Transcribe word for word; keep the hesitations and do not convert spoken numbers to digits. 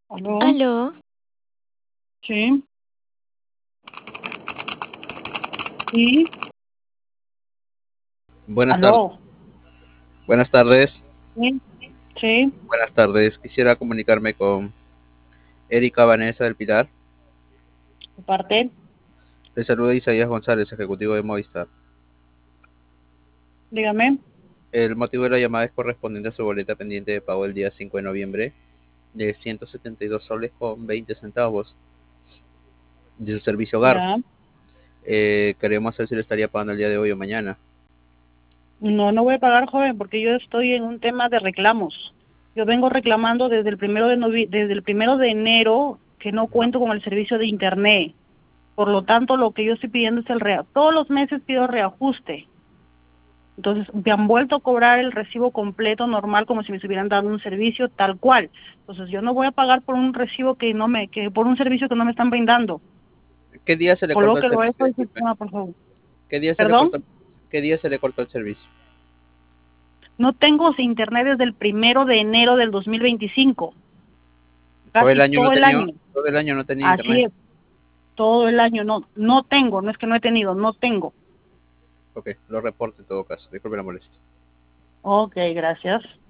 ¿Aló? Aló, Sí, sí, Buenas tardes. aló. Buenas tardes. Sí, sí, Buenas tardes. Quisiera comunicarme con Erika Vanessa del Pilar. de parte, Le saluda Isaías González, ejecutivo de Movistar. dígame. El motivo de la llamada es correspondiente a su boleta pendiente de pago el día cinco de noviembre de ciento setenta y dos soles con veinte centavos de su servicio hogar. Ya. Eh, queremos saber si lo estaría pagando el día de hoy o mañana. No, no voy a pagar, joven, porque yo estoy en un tema de reclamos. Yo vengo reclamando desde el primero de novi- desde el primero de enero que no cuento con el servicio de internet. Por lo tanto, lo que yo estoy pidiendo es el rea. Todos los meses pido reajuste. Entonces, me han vuelto a cobrar el recibo completo normal como si me estuvieran dando un servicio tal cual. Entonces, yo no voy a pagar por un recibo que no me, que por un servicio que no me están brindando. ¿Qué día se le cortó el Colóquelo servicio? eso al Disculpe. sistema, por favor. ¿Qué día se le ¿Perdón? cortó? ¿Qué día se le cortó el servicio? No tengo internet desde el primero de enero del dos mil veinticinco. Todo el Casi año no todo el tenía, año. todo el año no tenía Así internet. es, todo el año. No, no tengo, no es que no he tenido, no tengo. Ok, lo reporto en todo caso. Disculpe la molestia. Ok, gracias.